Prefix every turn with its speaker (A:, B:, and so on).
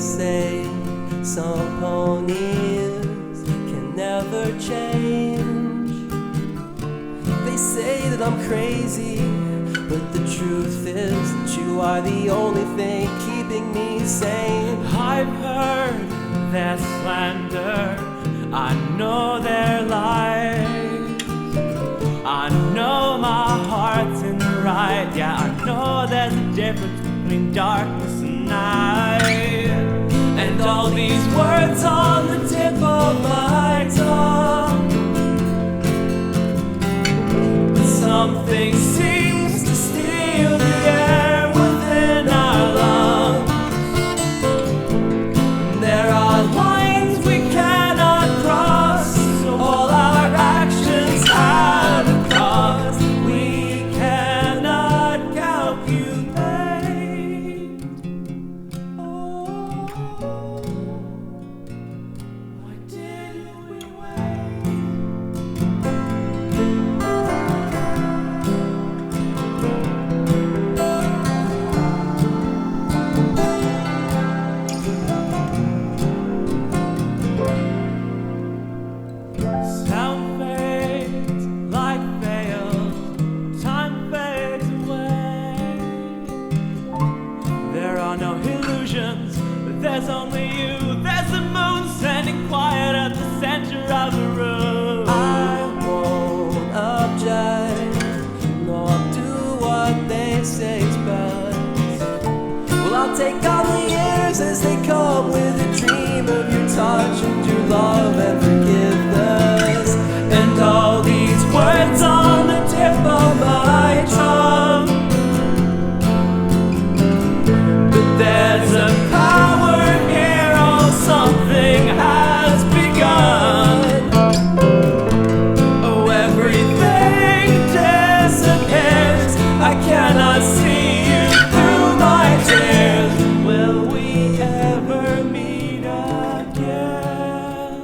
A: say some ponies can never change. They say that I'm crazy, but the truth is that you are the only thing keeping me sane.
B: I've heard their slander, I know their lies. I know my heart's in the right. Yeah, I know there's a difference between darkness and night. And all these words on the tip of my tongue, something seems to steal the air within our lungs. There are lines we cannot cross, so all our actions have a cost. We cannot calculate. Oh, why didn't we wait? Sound fades like veil, time fades away. There are no illusions, but there's only you. There's the moon standing quiet at the center of the room.
A: I won't object, no, I'll do what they say is best. Well, I'll take on the years as they come with a dream of your touch and your love and forgiveness.
B: And all these words on the tip of my tongue, but there's a power here, oh, something has begun. Oh, everything disappears, I cannot see you through my tears. Will we ever meet again?